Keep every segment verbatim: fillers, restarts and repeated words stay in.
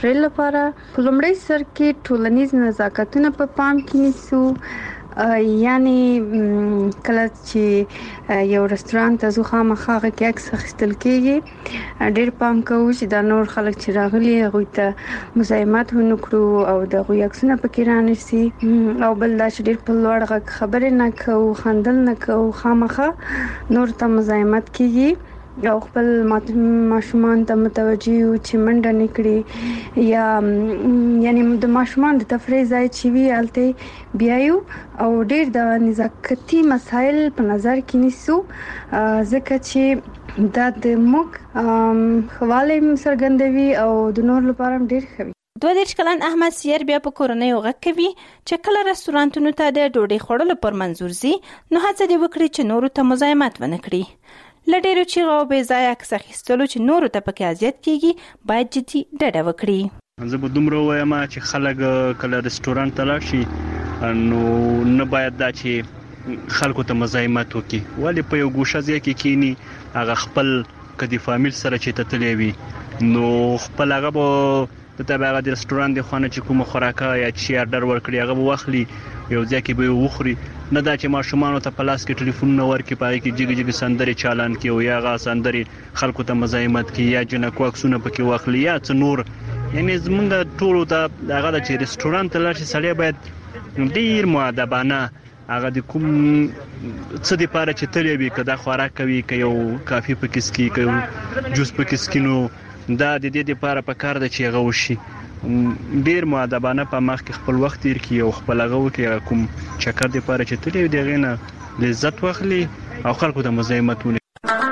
تفریح لپاره په لومړي سر کې ټولنیز نزاکتونه په پام کې نیسو. یعنی کله چې یو رستوران ته ځو خامخا هغه کې عکس اخیستل کېږي، ډېر پام کوو چې دا نور خلک چې راغلي هغوی ته مزاحمت ونه کړو او د هغوی عکسونه پکې رانیسي. او بل دا چې ډېر په لوړ غږ خبرې نه کوو، خندل نه کوو، خامخا نور ته مزاحمت کېږي او خپل ماشومان ته متوجه یو چې منډه نه کړي، یا یعنی د ماشومان د تفریح ځای چې وي هلته بیایو او ډېر د نزاکتي مسایل په نظر کې نیسو، ځکه چې دا د موږ خواله څرګندوي او د نور لپاره ډېر ښه وي. دوه دېرش کلن احمد سیر بیا په کورنۍ غږ کوي چې کله رستورانتونو ته د ډوډۍ خوړلو پر منظور زی نو هڅه دې وکړي چې نورو ته مزاحمت ونه کړي. لډیرو چیغو او بې ځایه عکس اخیستلو چې نورو ته پکې اذیت کیږي باید جدي ډډه وکړي. زه به دومره وایم چې خلک کله رستورانت ته لاړ شي نو نه باید دا چې خلکو ته مزاحمت وکړي، ولې په یو ګوشه ځای کې کینی هغه خپل کدي فامیل سره چې ته تللی وي نو خپل هغه به د تبعه د رستوران د خانه چې کوم خوراکه یا چې آرډر ورکړي هغه به واخلي یو ځای کې به وخوري، نه دا چې ماشومان ته په لاس کې ټلیفون نه ورکړي پای کې جګ جګ سندري چالان کې او یا غا سندري خلکو ته مزاحمت کې یا جنکو عکسونه پکې واخلي یا څه نور. یعنی زمونږ ټولو ته هغه د چې رستوران ته لاړ شي سړی باید ډیر مؤدبانه هغه د کوم څه د پاره چې تلې وي کدا خوراک کوي که یو کافي پکې سکي که جوس پکې سکي نو دا د دې لپاره په کار د چې هغه وشي ډیر مؤدبانه په مخ کې خپل وخت تیر کړي او خپل هغه وکړي کوم چکر د پاره چې تلې دی غینه لذت واخلي او خلکو ته مزاحمت ونه.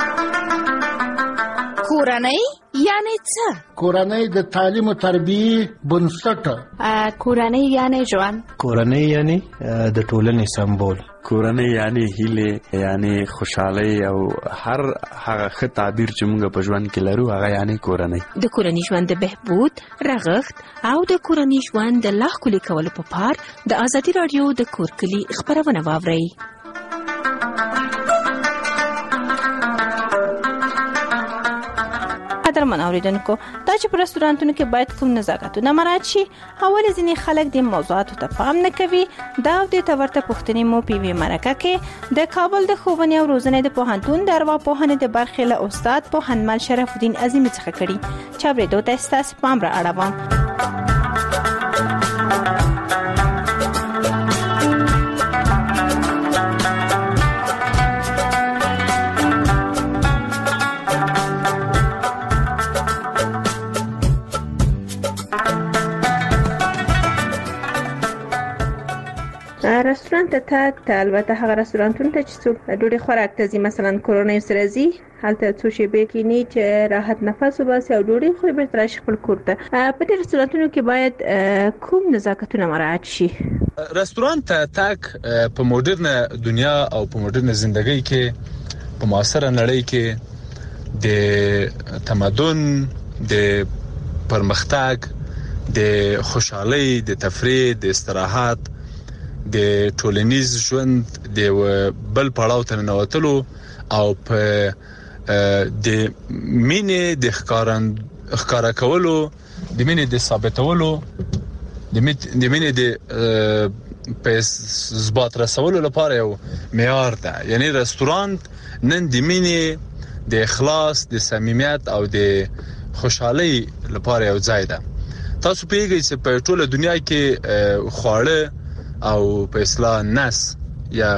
کورنۍ یعنی څه؟ کورنۍ د تعلیم او تربیه بنسټ. کورنۍ یعنی ژوند. کورنۍ یعنی د ټولنې سمبول. کورنۍ یعنی هیله یعنی خوشحالي او هر هغه ښه تعبیر چې موږ په ژوند کې لرو هغه یعنی کورنۍ. د کورنۍ ژوند د بهبود، رغښت او د کورنۍ ژوند د لا ښکلي کولو په پار د ازادي رادیو د کور کلي خبرونه واورئ. قدرمن اوریدونکو، دا چې په رستورانتونو کې باید کوم نزاکتونه مراعات شي، اول ځینې خلک د موضوعاتو ته پام نه کوي. دا د تورته پوښتنې مو په وی مرکه کې د کابل د ښوونې او روزنې د پوهنتون د ارواپوهنې د برخې له استاد پوهنمل شرف الدین عظیمی څخه کړي چې اورېدو ته ستاسو پام را اړوم. رستورانت ته تک البته هغه رستورانتونه ته چې څوک ډوډۍ خوراک ته ځي، مثلا کورنۍ سره ځي، هلته څو شیبې کېني چې راحت نفس وباسي او ډوډۍ خوري بیرته راشي خپل کور ته. په دې رستورانتونو کې باید کوم نزاکتونه مراعات شي؟ رستورانت ته تک په موډرن دنیا او په موډرن ژوندۍ کې په معاصره نړۍ کې د تمدن، د پرمختګ، د خوشحالۍ، د تفریح، د استراحت، د ټولنیز ژوند د بل پړاو ته ننوتلو او په د مینې د ښکارند ښکارا کولو، د مینې د ثابتولو، د مینې د په ثبات رسولو لپاره یو معیار ده. یعنی رستورانت نن د مینې، د اخلاص، د صمیمیت او د خوشحالۍ لپاره یو ځای ده. تاسو پیږئ چې په ټوله دنیا کې خواړه او په اصطلاح نس یا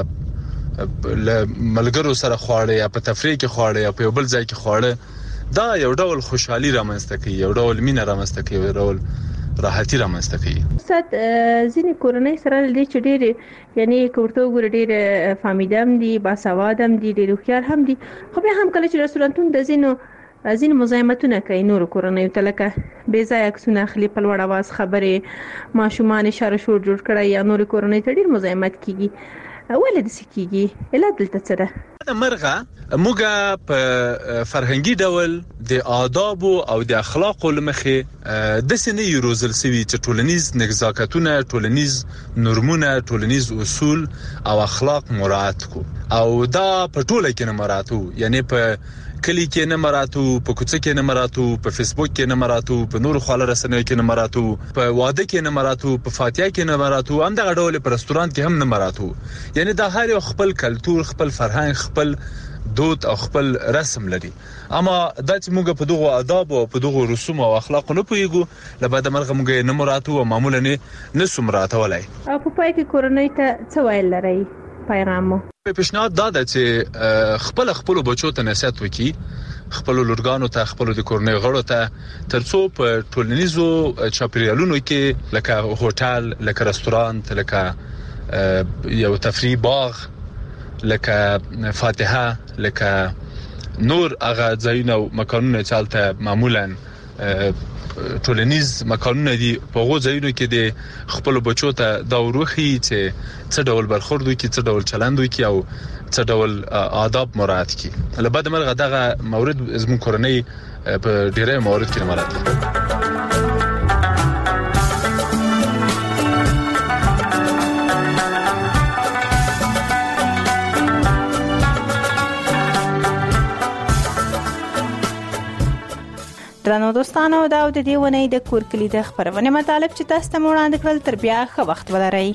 ملګرو سره خواړه یا په تفریح کې خواړه یا په یو بل ځای کې خواړه دا یو ډول خوشحالي رامنځته کوي، یو ډول مینه رامنځته کوي، یو ډول راحتي رامنځته کوي. استاد ځینې کورنۍ سره لدې چې ډېر یعنی کوړته وګوره ډېر فامیدم دي، باسوادم دي، ډېر هوښیار هم دي، خو بیا هم کله چې رستورانتون د ځینو ځینې مزاحمتونه کوي نورو کورنیو ته، لکه بې ځایه عکسونه اخلي، په لوړ اواز خبرې، ماشومان اشاره شور جوړ کړی یا نورو کورنیو ته ډېر مزاحمت کیږي. ولې داسې کیږي؟ علت دلته څه ده؟ د مرغه موږ په فرهنګي ډول د آداب او د اخلاقو لمخې د سنې روزل سوي چې ټولنیز نزاکتونه، ټولنیز نورمونه، ټولنیز اصول او اخلاق مراعات کو او دا په ټوله کې نه مراعاتو. یعنی په کلی کې نه مراتو په کوڅه کې نه مراتو په فیسبوک کې نه مراتو په نور خواله رسنیو کې نه مراتو په واده کې نه مراتو په فاتحه کې نه مراتو هم دغه ډول په رستورانت کې هم نه مراتو یعنی دا هر یو خپل کلچر خپل فرهنګ خپل دود او خپل رسم لري اما د چې موږ په دغه آداب او په دغه رسوم او اخلاق نه پويګو لبا د مرغه موږ نه مراتو او معمولا نه سمراته ولای او په پای کې کورنۍ ته څه ویل لري پیغامو په پیشنهاد دا ده چې خپل خپل بچو ته نصیحت وکړي خپل لورګانو ته خپل د کورنۍ غړو ته ترڅو په ټولنیزو چاپیریالونو کې لکه هوټل لکه رستورانت لکه یو تفریح باغ لکه فاتحه لکه نور هغه ځایونه او مکانونه چالته معمولا ټولنیز مکانونه دي په غو ځایونو کې د خپل بچو ته دا وروخي چې څه ډول برخورد وکړي څه ډول چلند وکړي او څه ډول آداب مراعات کړي لبا د مرغه دغه مورد زموږ کورنۍ په ډیره مورد کې مراعات کړي درنو دوستانو دا د دې ونې د کورکلی د خبرونه مطالب چې تاسو ته وړاندې کړل تر بیا ښه وخت ولرئ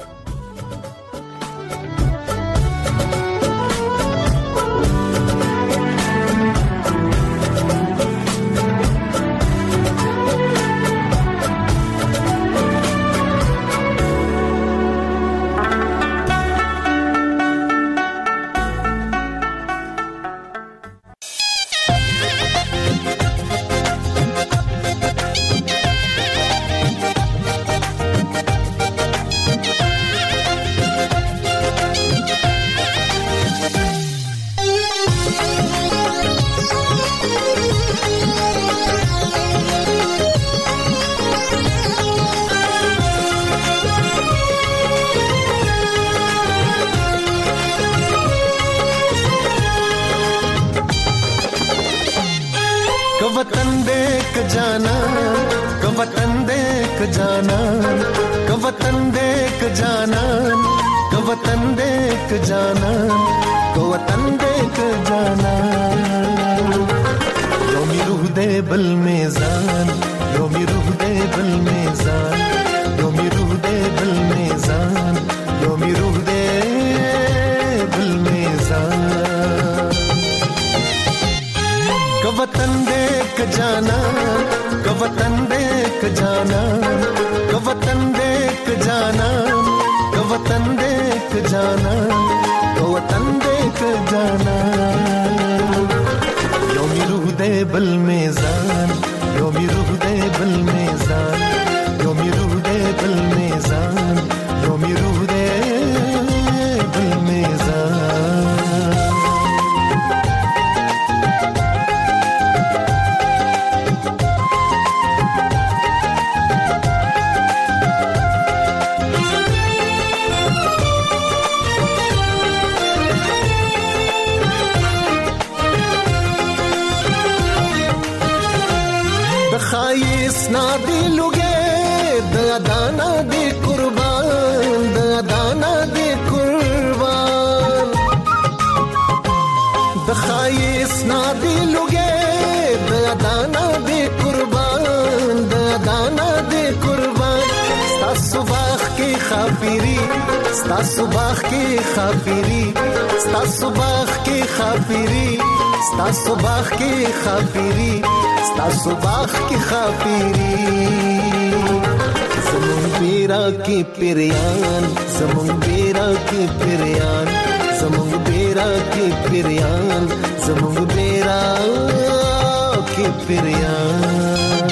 वतन देख जाना क वतन देख जाना क वतन देख जाना क वतन देख जाना क वतन देख जाना योमी रूह दे बल मेज़ान योमी रूह दे बल मेज़ान योमी रूह दे बल मेज़ान योमी रूह दे बल मेज़ान क वतन देख जाना क वतन देख जाना क वतन देख जाना क वतन देख जाना क वतन देख जाना योमी रूह दे बल मेज़ान योमी रूह दे बल मेज़ान योमी रूह दे बल मेज़ान योमी रूह दे बल मेज़ान खाइस ना दिलोगे दाना दे कुर्बान दाना दे कुर्बान खाइस ना दिलोगे दाना दे कुर्बान दाना दे कुर्बान स्ता सुबह की खाफिरी स्ता सुबह की खाफिरी स्ता सुबह की खाफिरी स्ता सुबह की खाफिरी स्ता सुबह की खाफिरी ज़मुन बेरा की पिरियान ज़मुन बेरा की पिरियान ज़मुन बेरा की पिरियान ज़मुन बेरा की पिरियान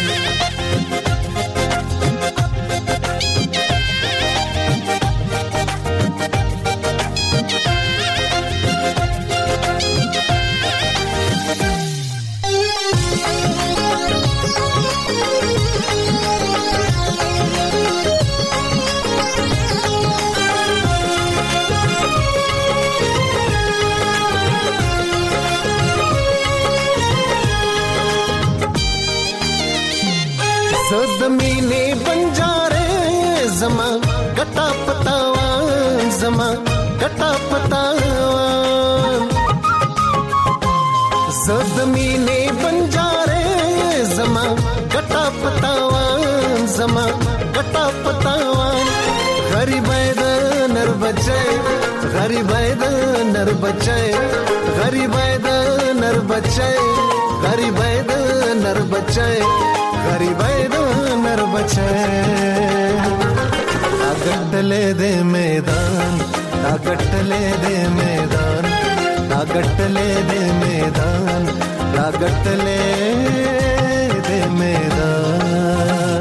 ज़मीने बंजारे ज़मा गटा पतावान ज़मा गटा पतावान زدمینه بنجاره زما ګټه پتاوان زما ګټه پتاوان غریبای د نر بچای غریبای د نر بچای غریبای د نر بچای غریبای د نر بچای غریبای د نر بچای اګټلې دې میدان اګټلې دې میدان اګټلې دې میدان اګټلې دې میدان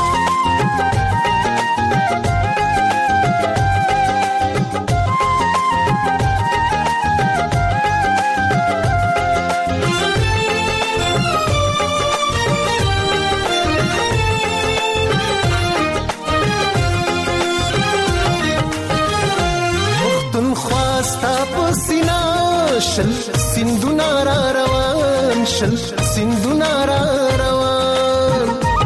شل سندونه را روان شل سندونه را روان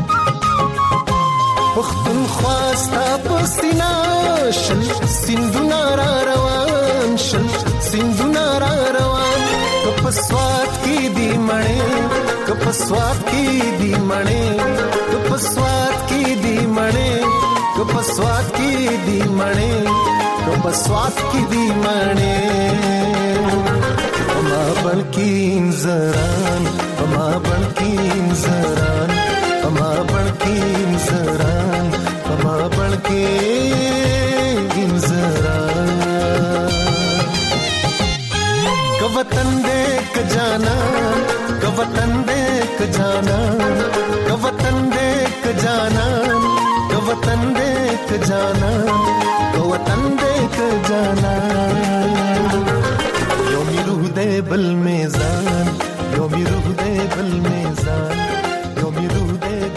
پښتونخوا ستا په سینا شل سندونه را روان شل سندونه را روان که په سوات کې دی مړې که په سوات کې دی مړې که په سوات کې دی مړې که په سوات کې دی مړې که په سوات کې دی مړې ما بلکین زران ما بلکین زران ما بلکین زران ما بلکین زران که وطن دے ک جانا که وطن دے ک جانا که وطن دے ک جانا که وطن دے ک جانا